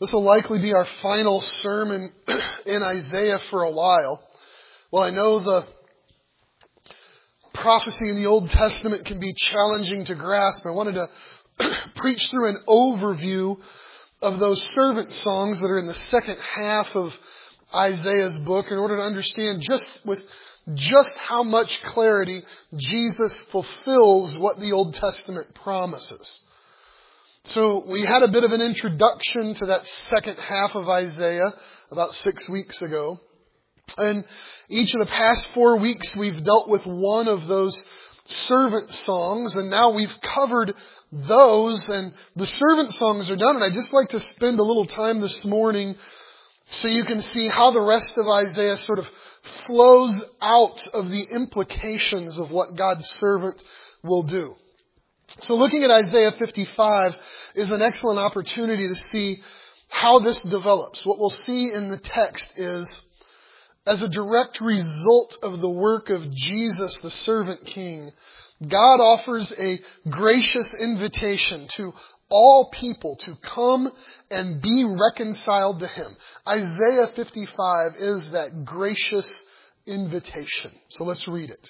This will likely be our final sermon in Isaiah for a while. Well, I know the prophecy in the Old Testament can be challenging to grasp. I wanted to preach through an overview of those servant songs that are in the second half of Isaiah's book in order to understand just how much clarity Jesus fulfills what the Old Testament promises. So we had a bit of an introduction to that second half of Isaiah about 6 weeks ago. And each of the past 4 weeks we've dealt with one of those servant songs, and now we've covered those, and the servant songs are done. And I'd just like to spend a little time this morning so you can see how the rest of Isaiah sort of flows out of the implications of what God's servant will do. So looking at Isaiah 55 is an excellent opportunity to see how this develops. What we'll see in the text is, as a direct result of the work of Jesus, the servant king, God offers a gracious invitation to all people to come and be reconciled to Him. Isaiah 55 is that gracious invitation. So let's read it.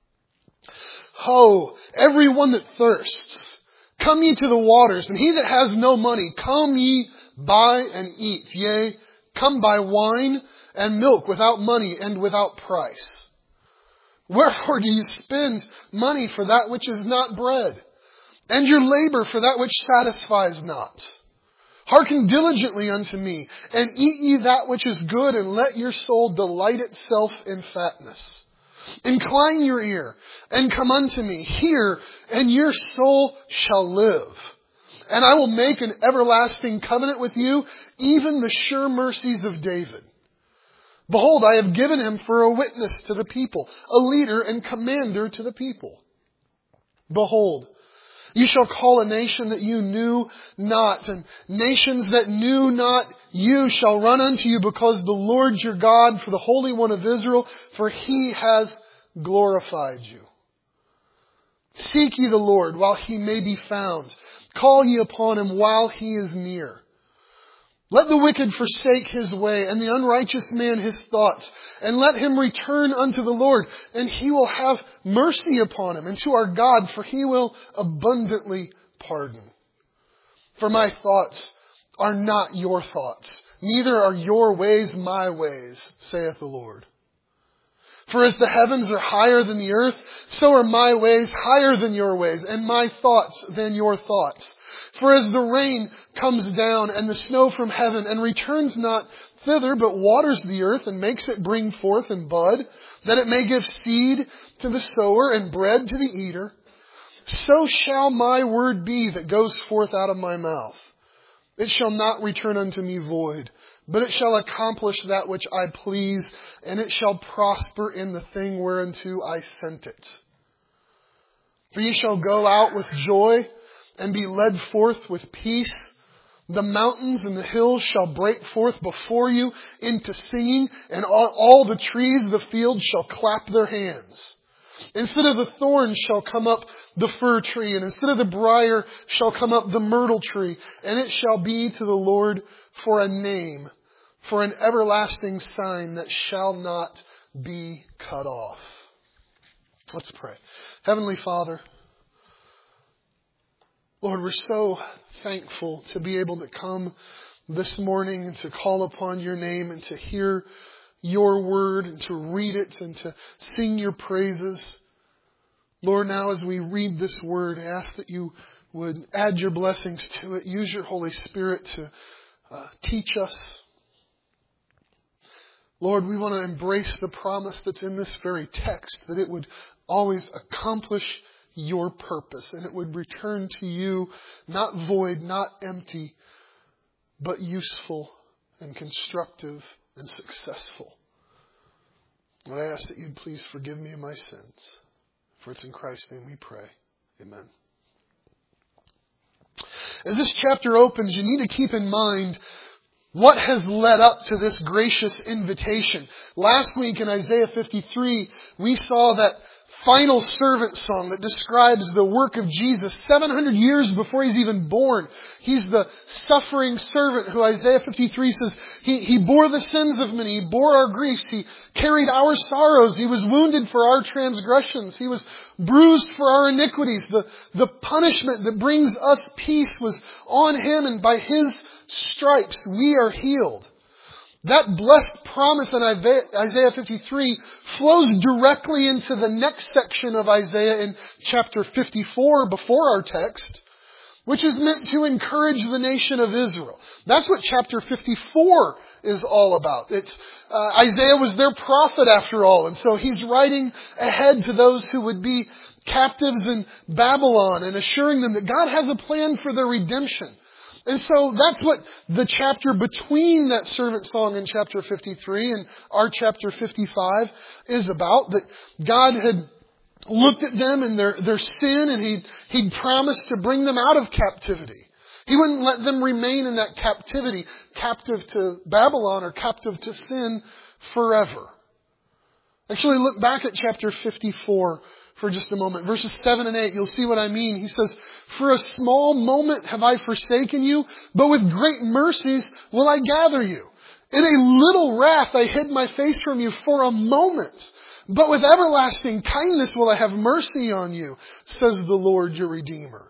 Ho, everyone that thirsts, come ye to the waters, and he that has no money, come ye buy and eat. Yea, come buy wine and milk without money and without price. Wherefore do you spend money for that which is not bread, and your labor for that which satisfies not? Hearken diligently unto me, and eat ye that which is good, and let your soul delight itself in fatness. Incline your ear, and come unto me. Hear, and your soul shall live. And I will make an everlasting covenant with you, even the sure mercies of David. Behold, I have given him for a witness to the people, a leader and commander to the people. Behold, you shall call a nation that you knew not, and nations that knew not you shall run unto you, because the Lord your God, for the Holy One of Israel, for He has glorified you. Seek ye the Lord while He may be found. Call ye upon Him while He is near. Let the wicked forsake his way, and the unrighteous man his thoughts, and let him return unto the Lord, and He will have mercy upon him, and to our God, for He will abundantly pardon. For my thoughts are not your thoughts, neither are your ways my ways, saith the Lord. For as the heavens are higher than the earth, so are my ways higher than your ways, and my thoughts than your thoughts. For as the rain comes down and the snow from heaven, and returns not thither, but waters the earth, and makes it bring forth and bud, that it may give seed to the sower and bread to the eater, so shall my word be that goes forth out of my mouth. It shall not return unto me void, but it shall accomplish that which I please, and it shall prosper in the thing whereunto I sent it. For ye shall go out with joy, and be led forth with peace. The mountains and the hills shall break forth before you into singing, and all the trees of the field shall clap their hands. Instead of the thorn shall come up the fir tree, and instead of the briar shall come up the myrtle tree, and it shall be to the Lord for a name, for an everlasting sign that shall not be cut off. Let's pray. Heavenly Father, Lord, we're so thankful to be able to come this morning and to call upon your name and to hear your word and to read it and to sing your praises. Lord, now as we read this word, I ask that you would add your blessings to it. Use your Holy Spirit to teach us. Lord, we want to embrace the promise that's in this very text, that it would always accomplish your purpose, and it would return to you not void, not empty, but useful and constructive and successful. And I ask that you'd please forgive me of my sins. For it's in Christ's name we pray. Amen. As this chapter opens, you need to keep in mind what has led up to this gracious invitation. Last week in Isaiah 53, we saw that final servant song that describes the work of Jesus 700 years before He's even born. He's the suffering servant who Isaiah 53 says, He bore the sins of many, He bore our griefs, He carried our sorrows, He was wounded for our transgressions, He was bruised for our iniquities. The punishment that brings us peace was on Him, and by His stripes we are healed. That blessed promise in Isaiah 53 flows directly into the next section of Isaiah in chapter 54 before our text, which is meant to encourage the nation of Israel. That's what chapter 54 is all about. Isaiah was their prophet after all, and so he's writing ahead to those who would be captives in Babylon and assuring them that God has a plan for their redemption. And so that's what the chapter between that servant song in chapter 53 and our chapter 55 is about. That God had looked at them and their sin, and He'd promised to bring them out of captivity. He wouldn't let them remain in that captivity, captive to Babylon or captive to sin forever. Actually, look back at chapter 54 for just a moment. Verses 7 and 8, you'll see what I mean. He says, "For a small moment have I forsaken you, but with great mercies will I gather you. In a little wrath I hid my face from you for a moment, but with everlasting kindness will I have mercy on you, says the Lord your Redeemer."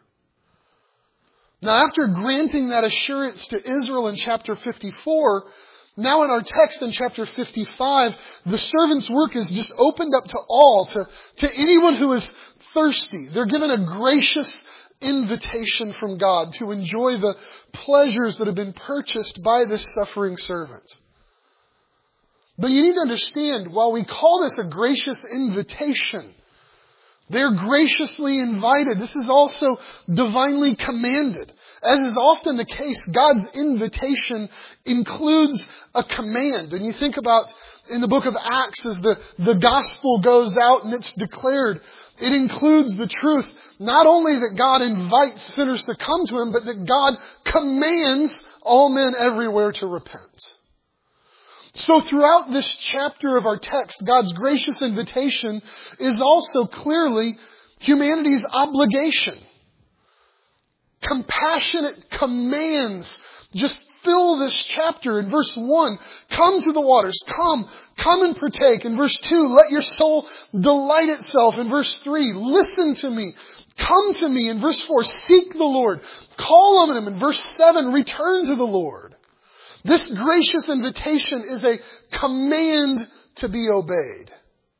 Now, after granting that assurance to Israel in chapter 54, now in our text in chapter 55, the servant's work is just opened up to all, to anyone who is thirsty. They're given a gracious invitation from God to enjoy the pleasures that have been purchased by this suffering servant. But you need to understand, while we call this a gracious invitation, they're graciously invited. This is also divinely commanded. As is often the case, God's invitation includes a command. And you think about in the book of Acts as the gospel goes out and it's declared, it includes the truth not only that God invites sinners to come to Him, but that God commands all men everywhere to repent. So throughout this chapter of our text, God's gracious invitation is also clearly humanity's obligation. Compassionate commands just fill this chapter. In verse 1, come to the waters. Come and partake. In verse 2, let your soul delight itself. In verse 3, listen to me. Come to me. In verse 4, seek the Lord. Call on Him. In verse 7, return to the Lord. This gracious invitation is a command to be obeyed.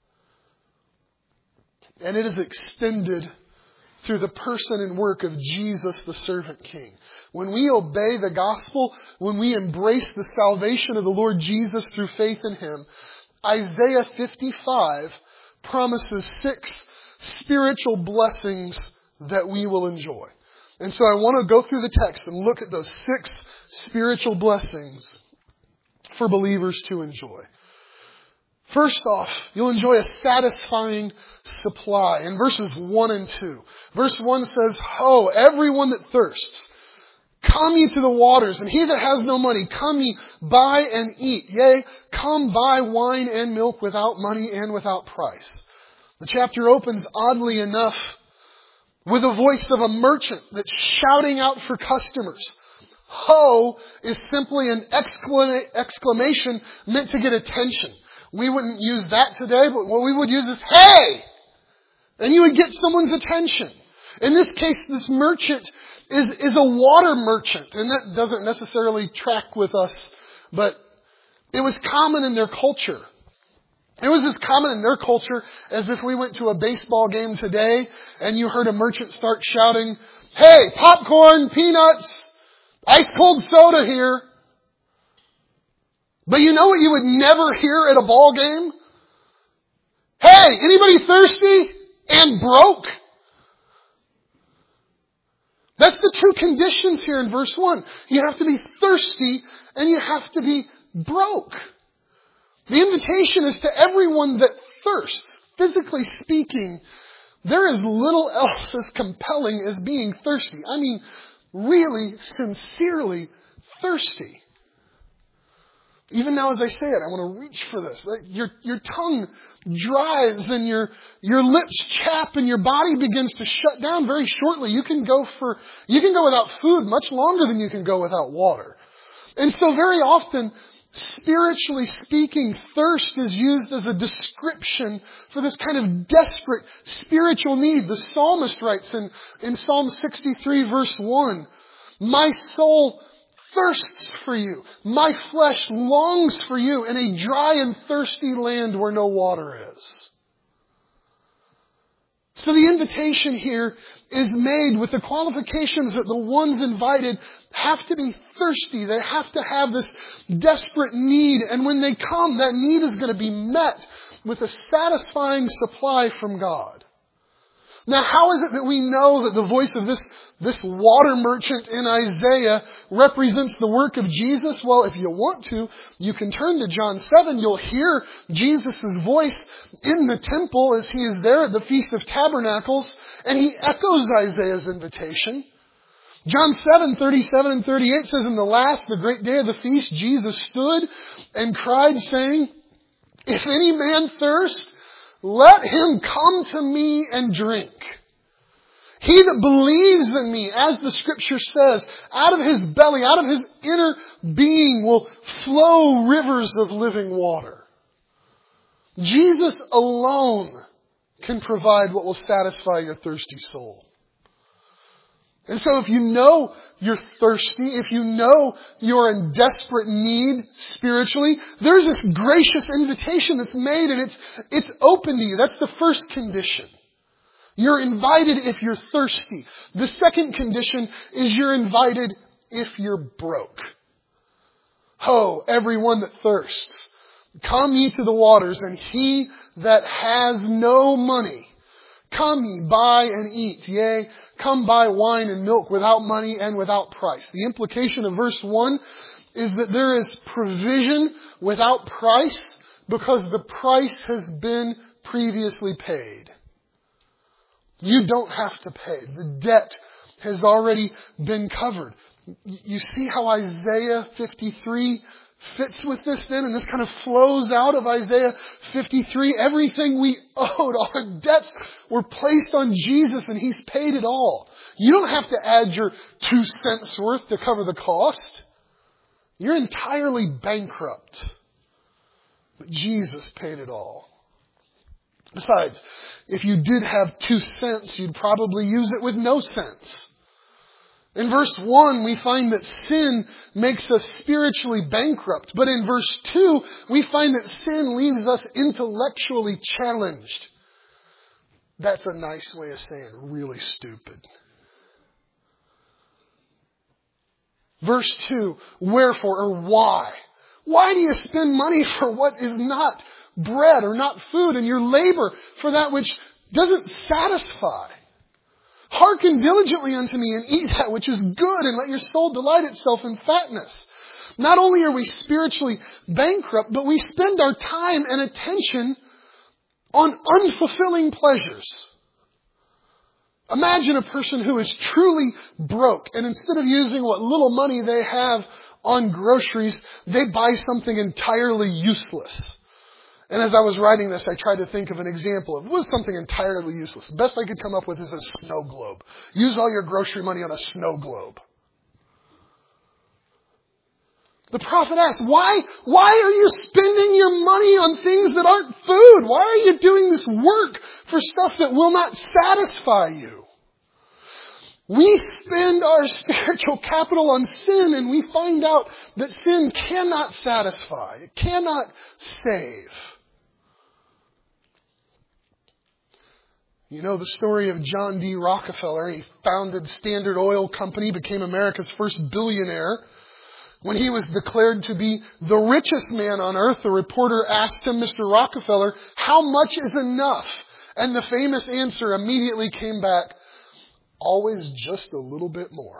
And it is extended through the person and work of Jesus, the servant king. When we obey the gospel, when we embrace the salvation of the Lord Jesus through faith in Him, Isaiah 55 promises 6 spiritual blessings that we will enjoy. And so I want to go through the text and look at those 6 spiritual blessings for believers to enjoy. First off, you'll enjoy a satisfying supply in verses 1 and 2. Verse 1 says, "Ho, everyone that thirsts, come ye to the waters, and he that has no money, come ye, buy and eat. Yea, come buy wine and milk without money and without price." The chapter opens, oddly enough, with the voice of a merchant that's shouting out for customers. Ho is simply an exclamation meant to get attention. We wouldn't use that today, but what we would use is, hey! And you would get someone's attention. In this case, this merchant is a water merchant. And that doesn't necessarily track with us, but it was common in their culture. It was as common in their culture as if we went to a baseball game today and you heard a merchant start shouting, "Hey, popcorn, peanuts, ice cold soda here." But you know what you would never hear at a ball game? "Hey, anybody thirsty and broke?" That's the 2 conditions here in verse 1. You have to be thirsty and you have to be broke. The invitation is to everyone that thirsts. Physically speaking, there is little else as compelling as being thirsty. I mean, really, sincerely thirsty. Even now as I say it, I want to reach for this. Your tongue dries and your lips chap and your body begins to shut down very shortly. You can go without food much longer than you can go without water. And so very often, spiritually speaking, thirst is used as a description for this kind of desperate spiritual need. The psalmist writes in Psalm 63 verse 1, "My soul thirsts for you. My flesh longs for you in a dry and thirsty land where no water is." So the invitation here is made with the qualifications that the ones invited have to be thirsty. They have to have this desperate need. And when they come, that need is going to be met with a satisfying supply from God. Now, how is it that we know that the voice of this water merchant in Isaiah represents the work of Jesus? Well, if you want to, you can turn to John 7. You'll hear Jesus' voice in the temple as he is there at the Feast of Tabernacles, and he echoes Isaiah's invitation. John 7:37 and 38 says, "In the great day of the feast, Jesus stood and cried, saying, 'If any man thirst, let him come to me and drink. He that believes in me,' as the scripture says, 'out of his belly, out of his inner being will flow rivers of living water.'" Jesus alone can provide what will satisfy your thirsty soul. And so if you know you're thirsty, if you know you're in desperate need spiritually, there's this gracious invitation that's made and it's open to you. That's the first condition. You're invited if you're thirsty. The second condition is you're invited if you're broke. "Ho, everyone that thirsts, come ye to the waters, and he that has no money, come ye, buy and eat. Yea, come buy wine and milk without money and without price." The implication of verse 1 is that there is provision without price because the price has been previously paid. You don't have to pay. The debt has already been covered. You see how Isaiah 53 fits with this then, and this kind of flows out of Isaiah 53. Everything we owed, our debts were placed on Jesus and He's paid it all. You don't have to add your 2 cents worth to cover the cost. You're entirely bankrupt. But Jesus paid it all. Besides, if you did have 2 cents, you'd probably use it with no sense. In verse 1, we find that sin makes us spiritually bankrupt. But in verse 2, we find that sin leaves us intellectually challenged. That's a nice way of saying really stupid. Verse 2, wherefore or why? Why do you spend money for what is not bread or not food, and your labor for that which doesn't satisfy? Hearken diligently unto me and eat that which is good, and let your soul delight itself in fatness. Not only are we spiritually bankrupt, but we spend our time and attention on unfulfilling pleasures. Imagine a person who is truly broke, and instead of using what little money they have on groceries, they buy something entirely useless. And as I was writing this, I tried to think of an example of what was something entirely useless. The best I could come up with is a snow globe. Use all your grocery money on a snow globe. The prophet asks, why are you spending your money on things that aren't food? Why are you doing this work for stuff that will not satisfy you? We spend our spiritual capital on sin, and we find out that sin cannot satisfy. It cannot save. You know the story of John D. Rockefeller. He founded Standard Oil Company, became America's first billionaire. When he was declared to be the richest man on earth, a reporter asked him, "Mr. Rockefeller, how much is enough?" And the famous answer immediately came back, "Always just a little bit more."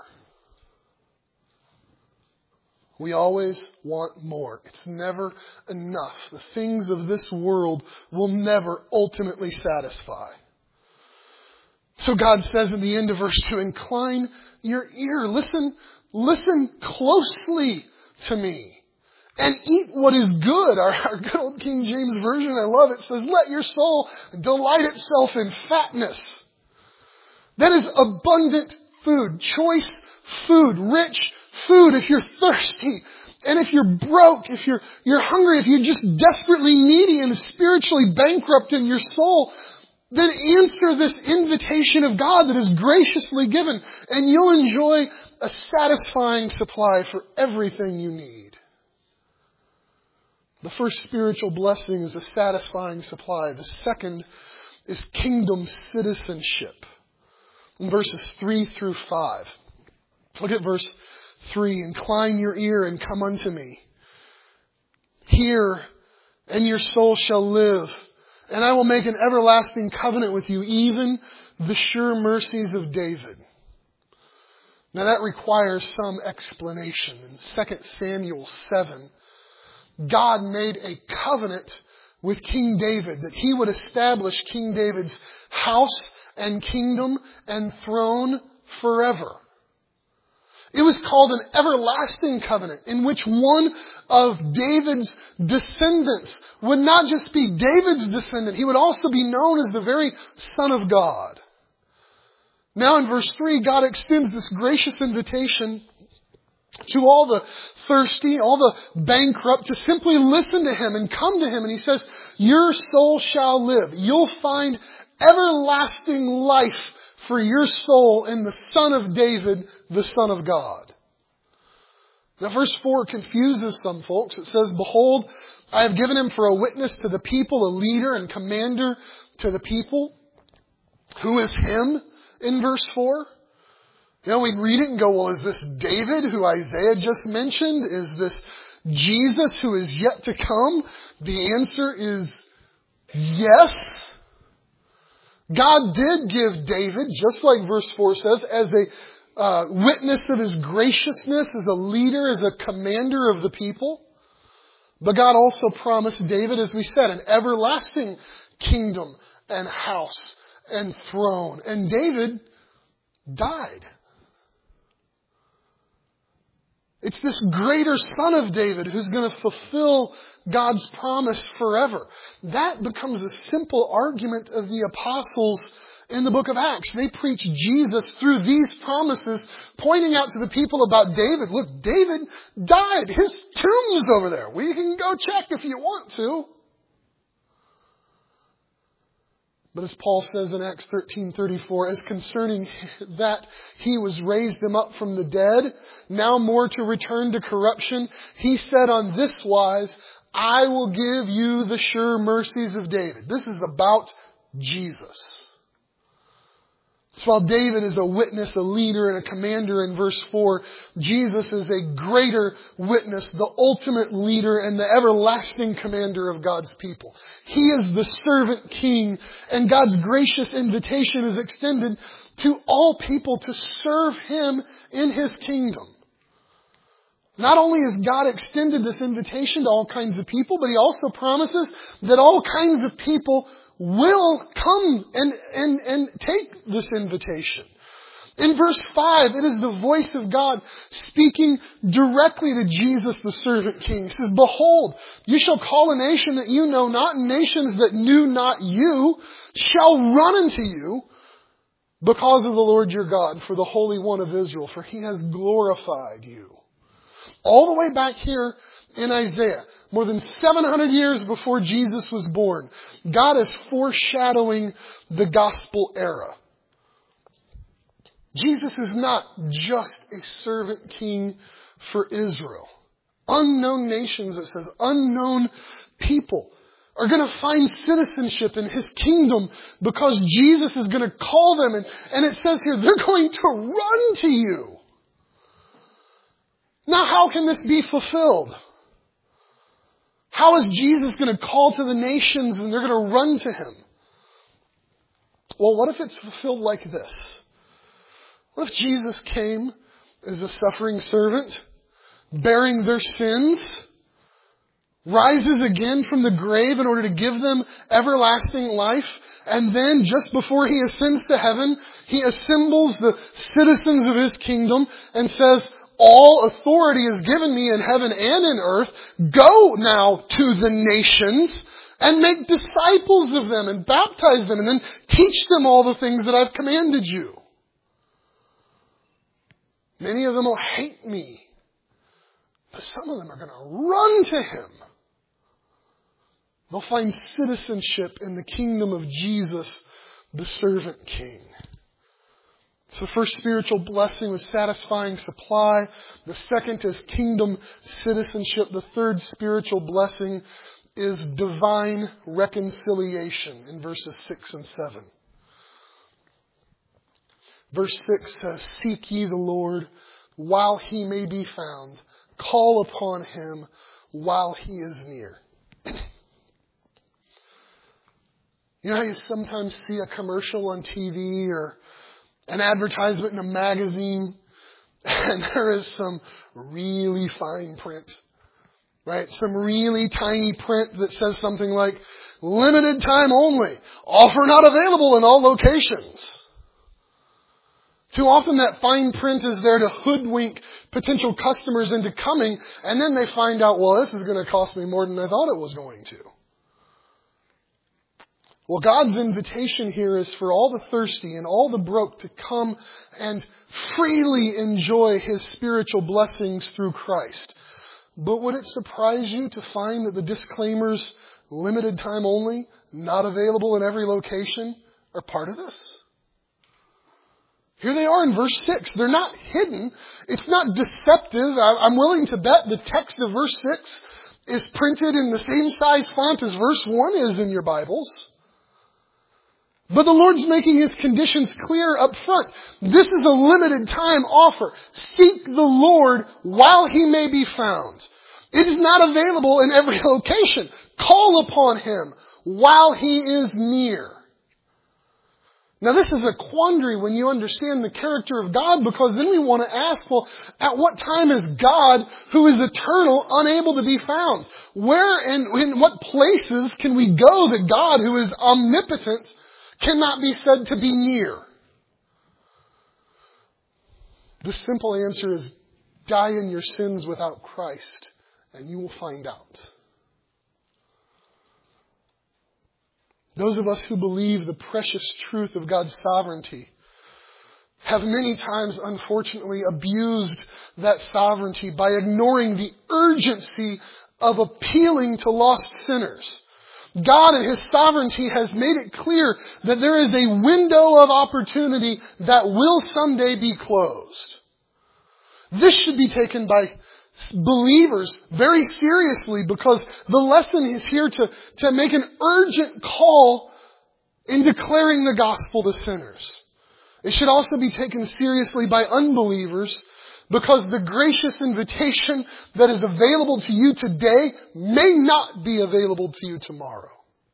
We always want more. It's never enough. The things of this world will never ultimately satisfy. So God says at the end of verse 2, incline your ear. Listen closely to me and eat what is good. Our good old King James Version, I love it, says, let your soul delight itself in fatness. That is abundant food, choice food, rich food. If you're thirsty, and if you're broke, if you're hungry, if you're just desperately needy and spiritually bankrupt in your soul, then answer this invitation of God that is graciously given, and you'll enjoy a satisfying supply for everything you need. The first spiritual blessing is a satisfying supply. The second is kingdom citizenship. In verses 3 through 5. Look at verse 3. Incline your ear and come unto me. Hear, and your soul shall live. And I will make an everlasting covenant with you, even the sure mercies of David. Now that requires some explanation. In 2 Samuel 7, God made a covenant with King David that he would establish King David's house and kingdom and throne forever. It was called an everlasting covenant in which one of David's descendants would not just be David's descendant, he would also be known as the very Son of God. Now in verse 3, God extends this gracious invitation to all the thirsty, all the bankrupt, to simply listen to Him and come to Him. And He says, your soul shall live. You'll find everlasting life for your soul in the Son of David, the Son of God. Now verse 4 confuses some folks. It says, behold, I have given him for a witness to the people, a leader and commander to the people. Who is him in verse 4? You know, we read it and go, well, is this David who Isaiah just mentioned? Is this Jesus who is yet to come? The answer is yes. God did give David, just like verse 4 says, as a witness of His graciousness, as a leader, as a commander of the people. But God also promised David, as we said, an everlasting kingdom and house and throne. And David died. It's this greater Son of David who's going to fulfill God's promise forever. That becomes a simple argument of the apostles in the book of Acts. They preach Jesus through these promises, pointing out to the people about David. Look, David died. His tomb is over there. We can go check if you want to. But as Paul says in Acts 13:34, as concerning that he was raised him up from the dead, now more to return to corruption, he said on this wise, I will give you the sure mercies of David. This is about Jesus. So while David is a witness, a leader, and a commander in verse 4, Jesus is a greater witness, the ultimate leader, and the everlasting commander of God's people. He is the servant king, and God's gracious invitation is extended to all people to serve Him in His kingdom. Not only has God extended this invitation to all kinds of people, but He also promises that all kinds of people will come and take this invitation. In verse 5, it is the voice of God speaking directly to Jesus, the servant king. He says, behold, you shall call a nation that you know not, and nations that knew not you shall run unto you because of the Lord your God, for the Holy One of Israel, for He has glorified you. All the way back here in Isaiah, more than 700 years before Jesus was born, God is foreshadowing the gospel era. Jesus is not just a servant king for Israel. Unknown nations, it says, unknown people are going to find citizenship in His kingdom because Jesus is going to call them. And it says here, they're going to run to you. Now, how can this be fulfilled? How is Jesus going to call to the nations and they're going to run to Him? Well, what if it's fulfilled like this? What if Jesus came as a suffering servant, bearing their sins, rises again from the grave in order to give them everlasting life, and then just before He ascends to heaven, He assembles the citizens of His kingdom and says, all authority is given me in heaven and in earth. Go now to the nations and make disciples of them and baptize them and then teach them all the things that I've commanded you. Many of them will hate me, but some of them are going to run to Him. They'll find citizenship in the kingdom of Jesus, the servant king. So the first spiritual blessing was satisfying supply. The second is kingdom citizenship. The third spiritual blessing is divine reconciliation in verses 6 and 7. Verse 6 says, "Seek ye the Lord while He may be found. Call upon Him while He is near." You know how you sometimes see a commercial on TV or an advertisement in a magazine and there is some really fine print, right? Some really tiny print that says something like, "Limited time only. Offer not available in all locations." Too often that fine print is there to hoodwink potential customers into coming, and then they find out, well, this is going to cost me more than I thought it was going to. Well, God's invitation here is for all the thirsty and all the broke to come and freely enjoy His spiritual blessings through Christ. But would it surprise you to find that the disclaimers, limited time only, not available in every location, are part of this? Here they are in verse 6. They're not hidden. It's not deceptive. I'm willing to bet the text of verse 6 is printed in the same size font as verse 1 is in your Bibles. But the Lord's making His conditions clear up front. This is a limited time offer. Seek the Lord while He may be found. It is not available in every location. Call upon Him while He is near. Now this is a quandary when you understand the character of God, because then we want to ask, well, at what time is God, who is eternal, unable to be found? Where and in what places can we go that God, who is omnipotent, cannot be said to be near? The simple answer is, die in your sins without Christ, and you will find out. Those of us who believe the precious truth of God's sovereignty have many times, unfortunately, abused that sovereignty by ignoring the urgency of appealing to lost sinners. God in His sovereignty has made it clear that there is a window of opportunity that will someday be closed. This should be taken by believers very seriously, because the lesson is here to make an urgent call in declaring the gospel to sinners. It should also be taken seriously by unbelievers, because the gracious invitation that is available to you today may not be available to you tomorrow.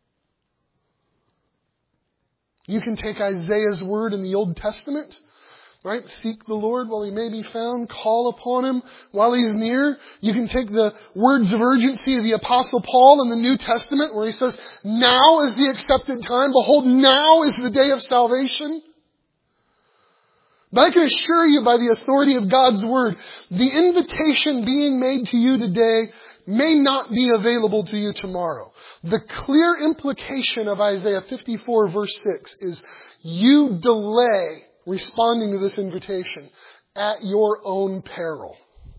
You can take Isaiah's word in the Old Testament, right? Seek the Lord while He may be found. Call upon Him while He's near. You can take the words of urgency of the Apostle Paul in the New Testament, where he says, now is the accepted time. Behold, now is the day of salvation. But I can assure you by the authority of God's Word, the invitation being made to you today may not be available to you tomorrow. The clear implication of Isaiah 54 verse 6 is, you delay responding to this invitation at your own peril.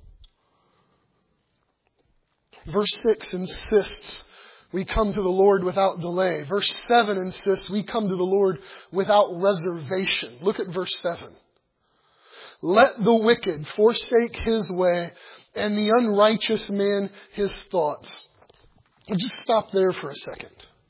Verse 6 insists we come to the Lord without delay. Verse 7 insists we come to the Lord without reservation. Look at verse 7. Let the wicked forsake his way, and the unrighteous man his thoughts. I'll just stop there for a second.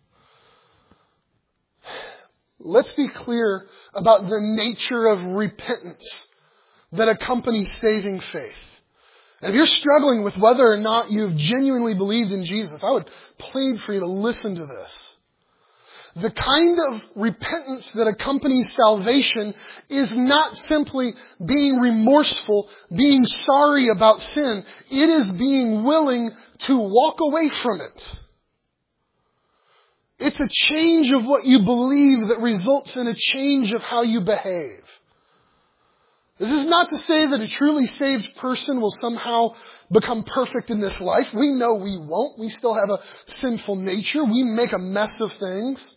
Let's be clear about the nature of repentance that accompanies saving faith. And if you're struggling with whether or not you've genuinely believed in Jesus, I would plead for you to listen to this. The kind of repentance that accompanies salvation is not simply being remorseful, being sorry about sin. It is being willing to walk away from it. It's a change of what you believe that results in a change of how you behave. This is not to say that a truly saved person will somehow become perfect in this life. We know we won't. We still have a sinful nature. We make a mess of things.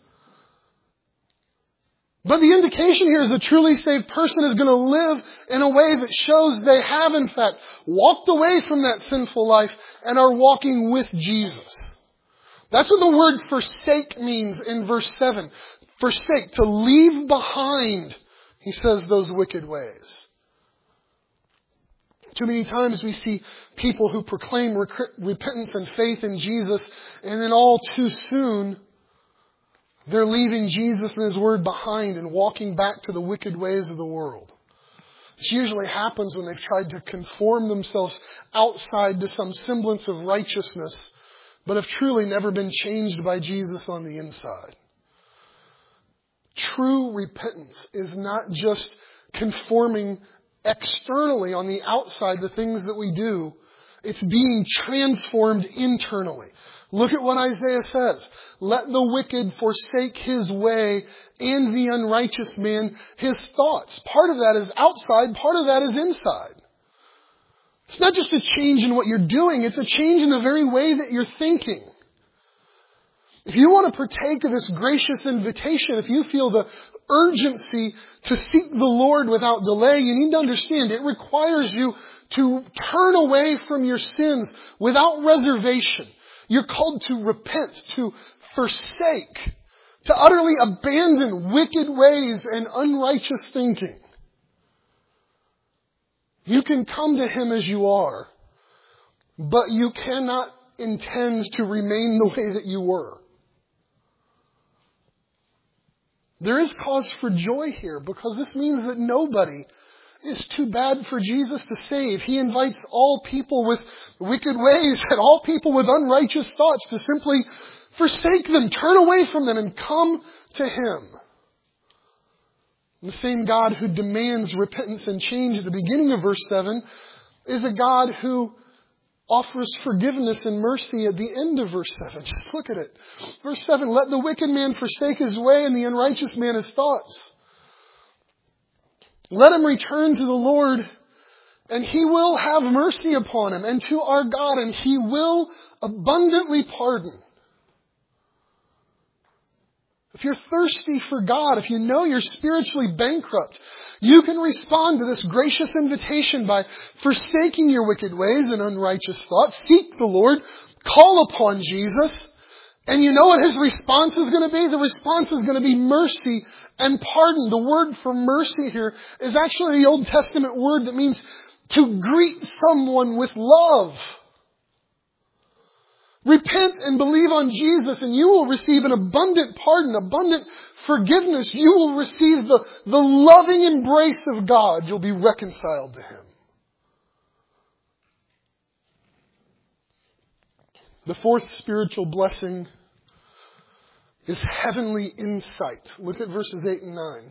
But the indication here is a truly saved person is going to live in a way that shows they have, in fact, walked away from that sinful life and are walking with Jesus. That's what the word forsake means in verse 7. Forsake, to leave behind, he says, those wicked ways. Too many times we see people who proclaim repentance and faith in Jesus, and then all too soon, they're leaving Jesus and His Word behind and walking back to the wicked ways of the world. This usually happens when they've tried to conform themselves outside to some semblance of righteousness, but have truly never been changed by Jesus on the inside. True repentance is not just conforming externally on the outside, the things that we do. It's being transformed internally. Look at what Isaiah says. Let the wicked forsake his way and the unrighteous man his thoughts. Part of that is outside, part of that is inside. It's not just a change in what you're doing, it's a change in the very way that you're thinking. If you want to partake of this gracious invitation, if you feel the urgency to seek the Lord without delay, you need to understand it requires you to turn away from your sins without reservation. You're called to repent, to forsake, to utterly abandon wicked ways and unrighteous thinking. You can come to Him as you are, but you cannot intend to remain the way that you were. There is cause for joy here because this means that nobody is too bad for Jesus to save. He invites all people with wicked ways and all people with unrighteous thoughts to simply forsake them, turn away from them, and come to Him. The same God who demands repentance and change at the beginning of verse 7 is a God who offers forgiveness and mercy at the end of verse 7. Just look at it. Verse 7, let the wicked man forsake his way and the unrighteous man his thoughts. Let him return to the Lord, and He will have mercy upon him, and to our God, and He will abundantly pardon. If you're thirsty for God, if you know you're spiritually bankrupt, you can respond to this gracious invitation by forsaking your wicked ways and unrighteous thoughts. Seek the Lord, call upon Jesus, and you know what His response is going to be? The response is going to be mercy and pardon. The word for mercy here is actually the Old Testament word that means to greet someone with love. Repent and believe on Jesus and you will receive an abundant pardon, abundant forgiveness. You will receive the loving embrace of God. You'll be reconciled to Him. The fourth spiritual blessing is heavenly insight. Look at verses 8 and 9.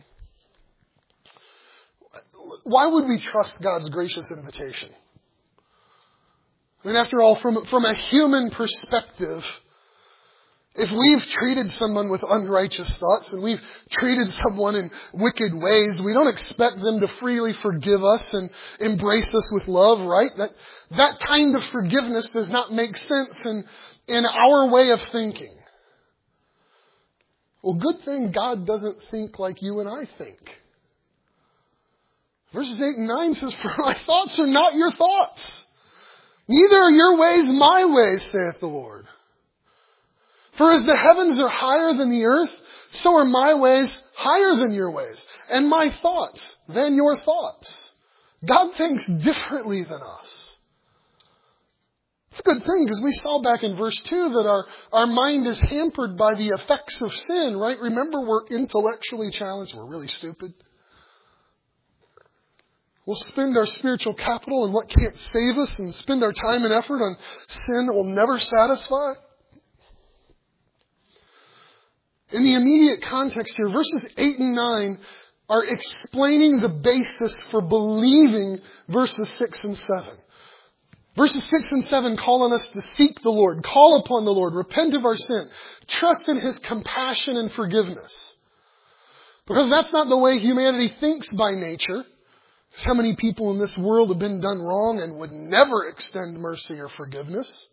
Why would we trust God's gracious invitation? I mean, after all, from a human perspective, if we've treated someone with unrighteous thoughts and we've treated someone in wicked ways, we don't expect them to freely forgive us and embrace us with love, right? That kind of forgiveness does not make sense in our way of thinking. Well, good thing God doesn't think like you and I think. Verses 8 and 9 says, for my thoughts are not your thoughts. Neither are your ways my ways, saith the Lord. For as the heavens are higher than the earth, so are my ways higher than your ways, and my thoughts than your thoughts. God thinks differently than us. It's a good thing because we saw back in verse 2 that our mind is hampered by the effects of sin, right? Remember, we're intellectually challenged. We're really stupid. We'll spend our spiritual capital on what can't save us and spend our time and effort on sin that will never satisfy. In the immediate context here, verses 8 and 9 are explaining the basis for believing verses 6 and 7. Verses 6 and 7 call on us to seek the Lord, call upon the Lord, repent of our sin, trust in His compassion and forgiveness. Because that's not the way humanity thinks by nature. How many people in this world have been done wrong and would never extend mercy or forgiveness?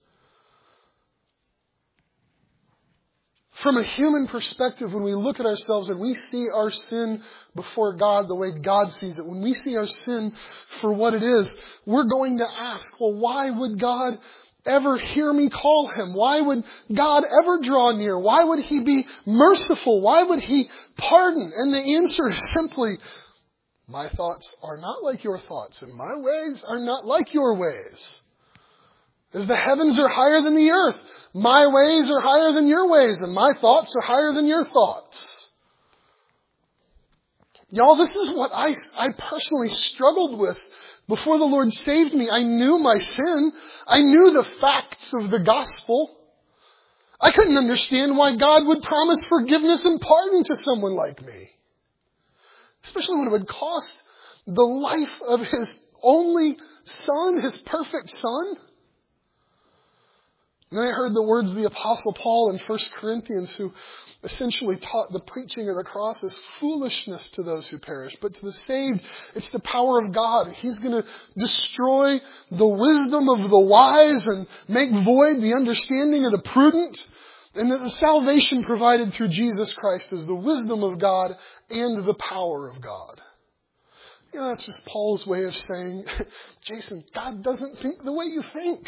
From a human perspective, when we look at ourselves and we see our sin before God the way God sees it, when we see our sin for what it is, we're going to ask, well, why would God ever hear me call Him? Why would God ever draw near? Why would He be merciful? Why would He pardon? And the answer is simply, my thoughts are not like your thoughts, and my ways are not like your ways. As the heavens are higher than the earth, my ways are higher than your ways, and my thoughts are higher than your thoughts. Y'all, this is what I personally struggled with before the Lord saved me. I knew my sin. I knew the facts of the gospel. I couldn't understand why God would promise forgiveness and pardon to someone like me. Especially when it would cost the life of His only Son, His perfect Son. And then I heard the words of the Apostle Paul in 1 Corinthians, who essentially taught the preaching of the cross is foolishness to those who perish. But to the saved, it's the power of God. He's going to destroy the wisdom of the wise and make void the understanding of the prudent. And that the salvation provided through Jesus Christ is the wisdom of God and the power of God. You know, that's just Paul's way of saying, Jason, God doesn't think the way you think.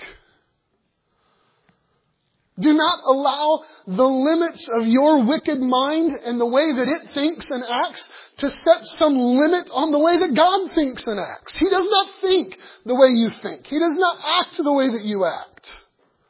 Do not allow the limits of your wicked mind and the way that it thinks and acts to set some limit on the way that God thinks and acts. He does not think the way you think. He does not act the way that you act.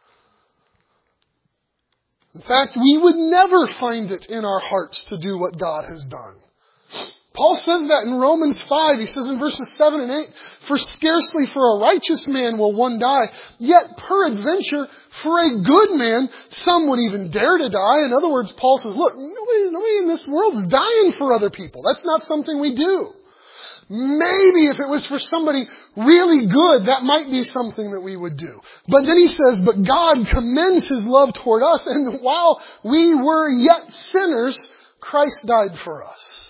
In fact, we would never find it in our hearts to do what God has done. Paul says that in Romans 5. He says in verses 7 and 8, for scarcely for a righteous man will one die, yet peradventure for a good man some would even dare to die. In other words, Paul says, look, nobody in this world is dying for other people. That's not something we do. Maybe if it was for somebody really good, that might be something that we would do. But then he says, but God commends His love toward us, and while we were yet sinners, Christ died for us.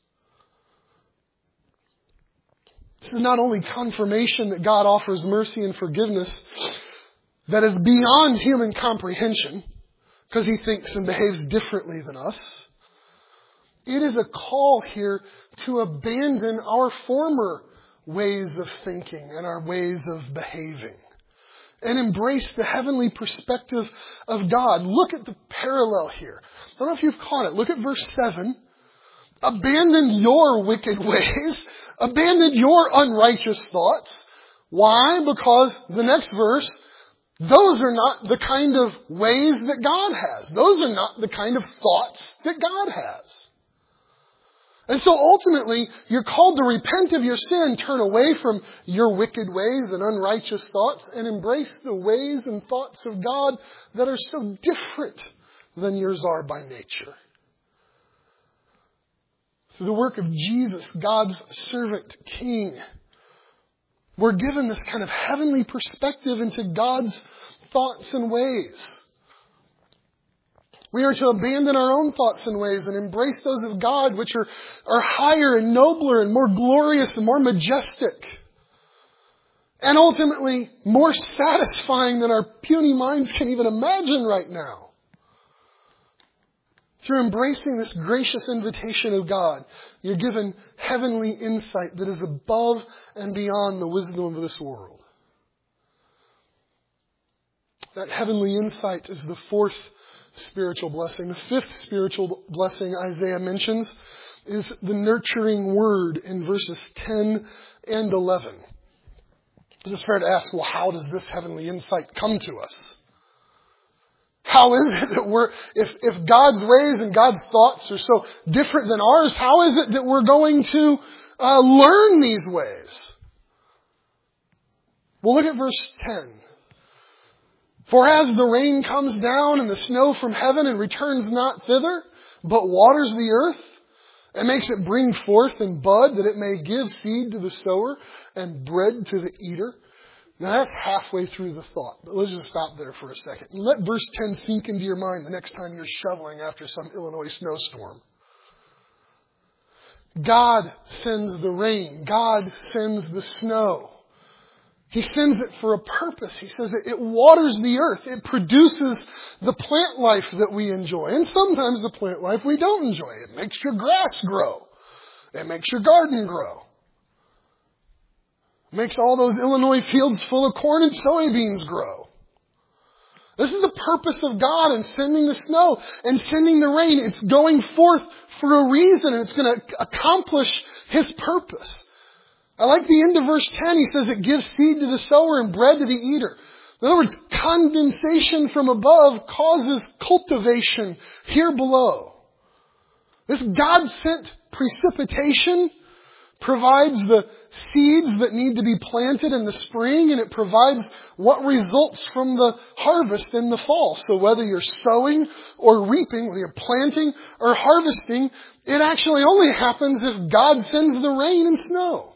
This is not only confirmation that God offers mercy and forgiveness that is beyond human comprehension, because He thinks and behaves differently than us. It is a call here to abandon our former ways of thinking and our ways of behaving and embrace the heavenly perspective of God. Look at the parallel here. I don't know if you've caught it. Look at verse 7. Abandon your wicked ways. Abandon your unrighteous thoughts. Why? Because the next verse, those are not the kind of ways that God has. Those are not the kind of thoughts that God has. And so ultimately, you're called to repent of your sin, turn away from your wicked ways and unrighteous thoughts, and embrace the ways and thoughts of God that are so different than yours are by nature. Through the work of Jesus, God's servant king, we're given this kind of heavenly perspective into God's thoughts and ways. We are to abandon our own thoughts and ways and embrace those of God, which are higher and nobler and more glorious and more majestic. And ultimately, more satisfying than our puny minds can even imagine right now. Through embracing this gracious invitation of God, you're given heavenly insight that is above and beyond the wisdom of this world. That heavenly insight is the fourth spiritual blessing. The fifth spiritual blessing Isaiah mentions is the nurturing word in verses 10 and 11. It's fair to ask, well, how does this heavenly insight come to us? How is it that if God's ways and God's thoughts are so different than ours, how is it that we're going to learn these ways? Well, look at verse 10. For as the rain comes down and the snow from heaven and returns not thither, but waters the earth and makes it bring forth and bud, that it may give seed to the sower and bread to the eater. Now that's halfway through the thought, but let's just stop there for a second. And let verse 10 sink into your mind the next time you're shoveling after some Illinois snowstorm. God sends the rain. God sends the snow. He sends it for a purpose. He says it waters the earth. It produces the plant life that we enjoy. And sometimes the plant life we don't enjoy. It makes your grass grow. It makes your garden grow. It makes all those Illinois fields full of corn and soybeans grow. This is the purpose of God in sending the snow and sending the rain. It's going forth for a reason, and it's going to accomplish His purpose. I like the end of verse 10. He says it gives seed to the sower and bread to the eater. In other words, condensation from above causes cultivation here below. This God-sent precipitation provides the seeds that need to be planted in the spring, and it provides what results from the harvest in the fall. So whether you're sowing or reaping, whether you're planting or harvesting, it actually only happens if God sends the rain and snow.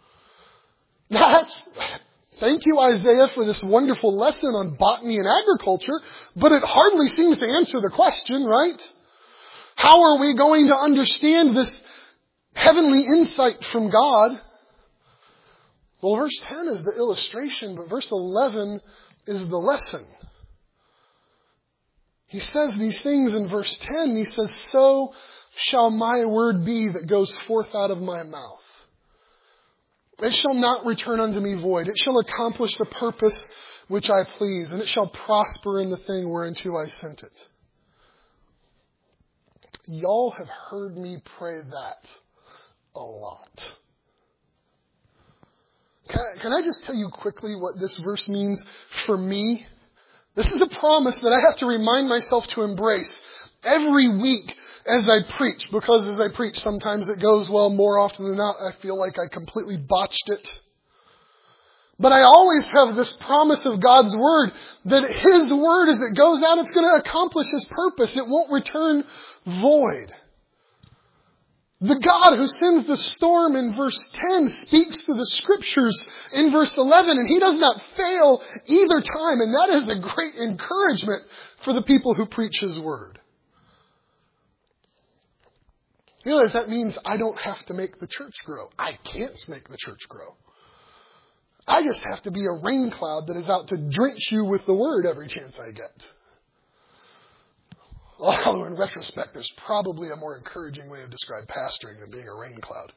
Thank you, Isaiah, for this wonderful lesson on botany and agriculture, but it hardly seems to answer the question, right? How are we going to understand this heavenly insight from God? Well, verse 10 is the illustration, but verse 11 is the lesson. He says these things in verse 10. He says, "So shall my word be that goes forth out of my mouth. It shall not return unto me void. It shall accomplish the purpose which I please, and it shall prosper in the thing whereunto I sent it." Y'all have heard me pray that a lot. Can I just tell you quickly what this verse means for me? This is a promise that I have to remind myself to embrace every week as I preach, because as I preach, sometimes it goes well. More often than not, I feel like I completely botched it. But I always have this promise of God's Word, that His Word, as it goes out, it's going to accomplish His purpose. It won't return void. The God who sends the storm in verse 10 speaks to the Scriptures in verse 11, and He does not fail either time. And that is a great encouragement for the people who preach His Word. You realize that means I don't have to make the church grow. I can't make the church grow. I just have to be a rain cloud that is out to drench you with the Word every chance I get. Although in retrospect, there's probably a more encouraging way of describing pastoring than being a rain cloud.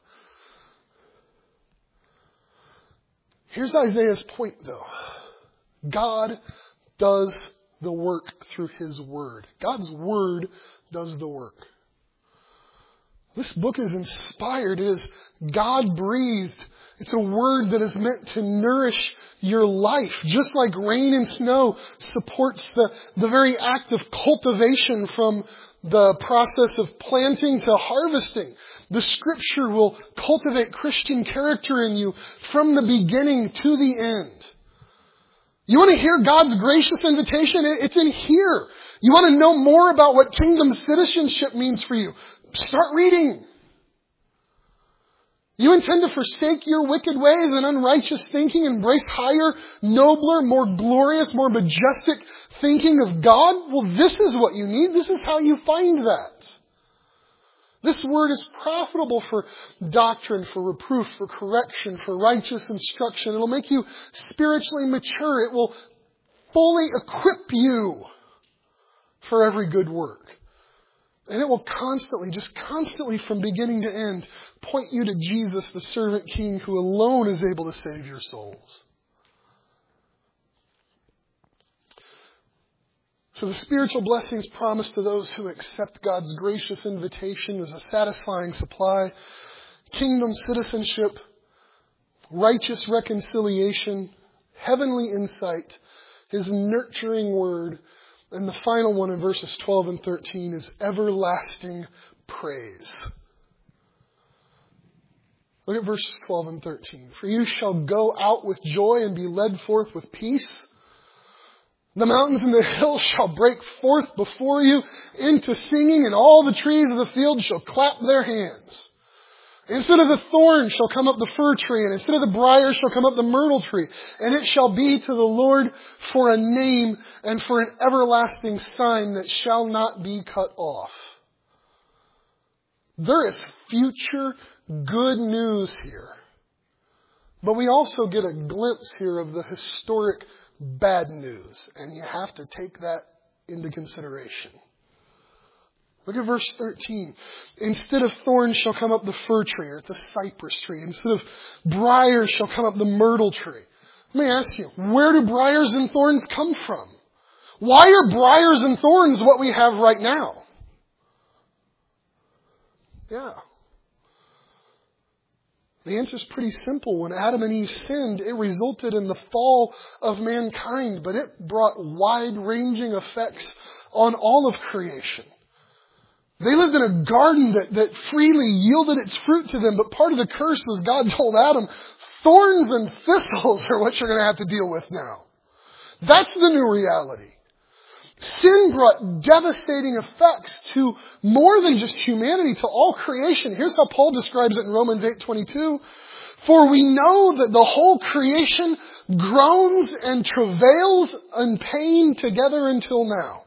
Here's Isaiah's point, though. God does the work through His Word. God's Word does the work. This book is inspired. It is God-breathed. It's a word that is meant to nourish your life. Just like rain and snow supports the very act of cultivation from the process of planting to harvesting. The Scripture will cultivate Christian character in you from the beginning to the end. You want to hear God's gracious invitation? It's in here. You want to know more about what kingdom citizenship means for you? Start reading. You intend to forsake your wicked ways and unrighteous thinking, embrace higher, nobler, more glorious, more majestic thinking of God? Well, this is what you need. This is how you find that. This word is profitable for doctrine, for reproof, for correction, for righteous instruction. It'll make you spiritually mature. It will fully equip you for every good work. And it will constantly from beginning to end, point you to Jesus, the servant king, who alone is able to save your souls. So the spiritual blessings promised to those who accept God's gracious invitation is a satisfying supply, kingdom citizenship, righteous reconciliation, heavenly insight, His nurturing word, and the final one in verses 12 and 13 is everlasting praise. Look at verses 12 and 13. "For you shall go out with joy and be led forth with peace. The mountains and the hills shall break forth before you into singing, and all the trees of the field shall clap their hands. Instead of the thorn shall come up the fir tree, and instead of the briar shall come up the myrtle tree. And it shall be to the Lord for a name and for an everlasting sign that shall not be cut off." There is future good news here. But we also get a glimpse here of the historic bad news. And you have to take that into consideration. Look at verse 13. Instead of thorns shall come up the fir tree or the cypress tree. Instead of briars shall come up the myrtle tree. Let me ask you, where do briars and thorns come from? Why are briars and thorns what we have right now? Yeah. The answer is pretty simple. When Adam and Eve sinned, it resulted in the fall of mankind, but it brought wide-ranging effects on all of creation. They lived in a garden that freely yielded its fruit to them, but part of the curse was God told Adam, thorns and thistles are what you're going to have to deal with now. That's the new reality. Sin brought devastating effects to more than just humanity, to all creation. Here's how Paul describes it in Romans 8:22. For we know that the whole creation groans and travails in pain together until now.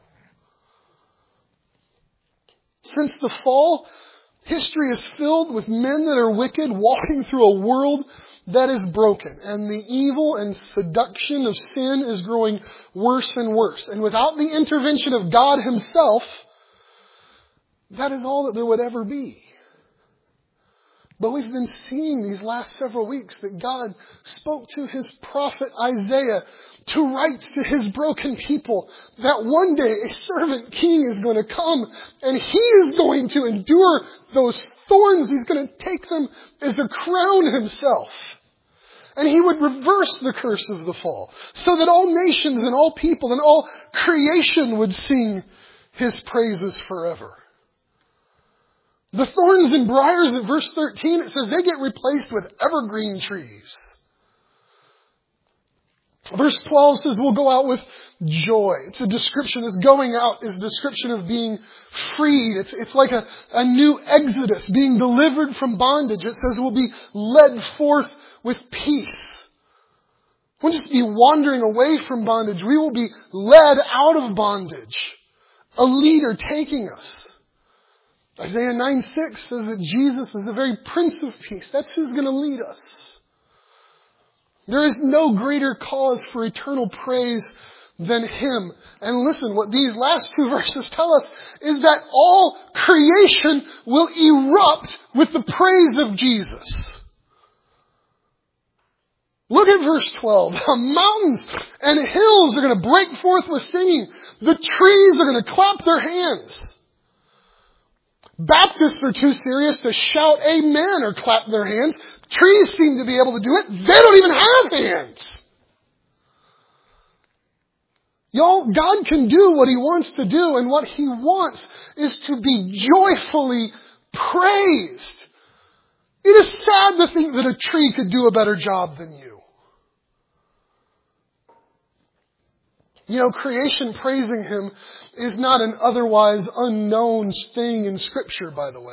Since the fall, history is filled with men that are wicked walking through a world that is broken. And the evil and seduction of sin is growing worse and worse. And without the intervention of God Himself, that is all that there would ever be. But we've been seeing these last several weeks that God spoke to His prophet Isaiah to write to His broken people that one day a servant king is going to come and He is going to endure those thorns. He's going to take them as a crown Himself. And He would reverse the curse of the fall so that all nations and all people and all creation would sing His praises forever. The thorns and briars in verse 13, it says they get replaced with evergreen trees. Verse 12 says we'll go out with joy. It's a description. This going out is a description of being freed. It's like a new exodus, being delivered from bondage. It says we'll be led forth with peace. We'll just be wandering away from bondage. We will be led out of bondage. A leader taking us. Isaiah 9:6 says that Jesus is the very Prince of Peace. That's who's going to lead us. There is no greater cause for eternal praise than Him. And listen, what these last two verses tell us is that all creation will erupt with the praise of Jesus. Look at verse 12. The mountains and hills are going to break forth with singing. The trees are going to clap their hands. Baptists are too serious to shout amen or clap their hands. Trees seem to be able to do it. They don't even have hands. Y'all, God can do what He wants to do, and what He wants is to be joyfully praised. It is sad to think that a tree could do a better job than you. You know, creation praising Him is not an otherwise unknown thing in Scripture, by the way.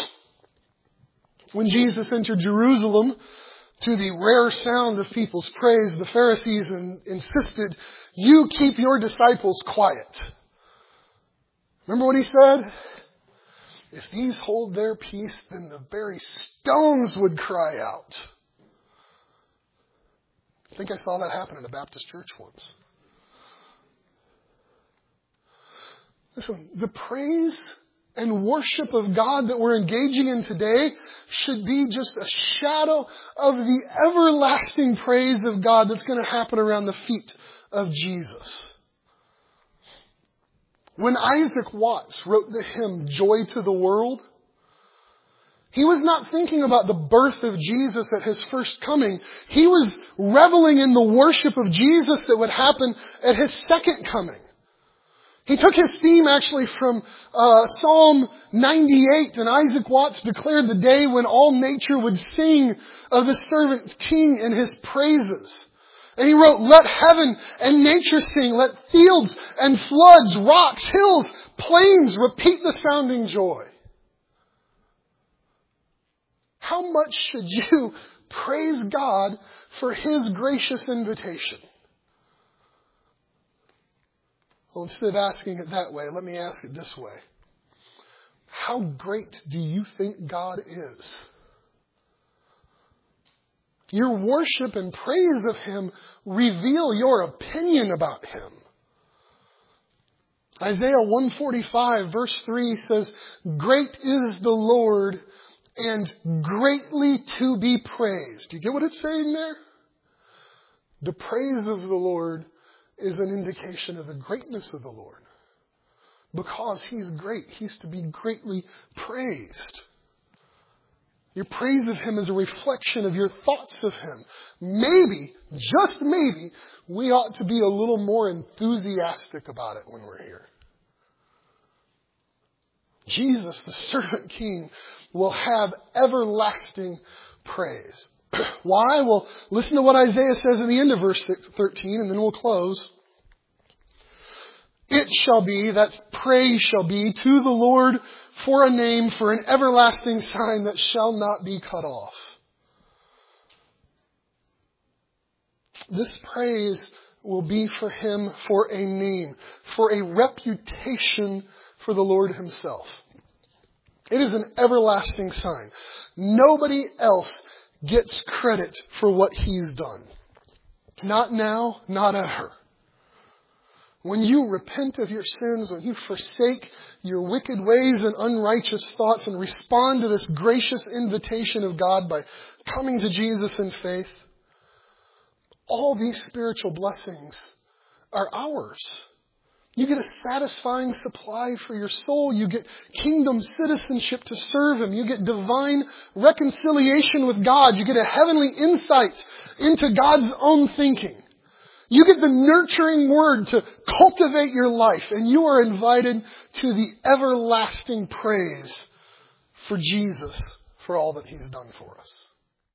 When Jesus entered Jerusalem, to the rare sound of people's praise, the Pharisees insisted, "You keep your disciples quiet." Remember what He said? If these hold their peace, then the very stones would cry out. I think I saw that happen in a Baptist church once. Listen, the praise and worship of God that we're engaging in today should be just a shadow of the everlasting praise of God that's going to happen around the feet of Jesus. When Isaac Watts wrote the hymn, "Joy to the World," he was not thinking about the birth of Jesus at His first coming. He was reveling in the worship of Jesus that would happen at His second coming. He took his theme actually from Psalm 98, and Isaac Watts declared the day when all nature would sing of the servant king and his praises. And he wrote, "Let heaven and nature sing, let fields and floods, rocks, hills, plains repeat the sounding joy." How much should you praise God for His gracious invitation? Well, instead of asking it that way, let me ask it this way. How great do you think God is? Your worship and praise of Him reveal your opinion about Him. Isaiah 145 verse 3 says, "Great is the Lord and greatly to be praised." Do you get what it's saying there? The praise of the Lord is an indication of the greatness of the Lord. Because He's great, He's to be greatly praised. Your praise of Him is a reflection of your thoughts of Him. Maybe, just maybe, we ought to be a little more enthusiastic about it when we're here. Jesus, the servant king, will have everlasting praise. Why? Well, listen to what Isaiah says in the end of verse 13, and then we'll close. It shall be, that praise shall be to the Lord for a name, for an everlasting sign that shall not be cut off. This praise will be for Him for a name, for a reputation for the Lord Himself. It is an everlasting sign. Nobody else gets credit for what He's done. Not now, not ever. When you repent of your sins, when you forsake your wicked ways and unrighteous thoughts and respond to this gracious invitation of God by coming to Jesus in faith, all these spiritual blessings are ours. You get a satisfying supply for your soul. You get kingdom citizenship to serve Him. You get divine reconciliation with God. You get a heavenly insight into God's own thinking. You get the nurturing word to cultivate your life, and you are invited to the everlasting praise for Jesus, for all that He's done for us.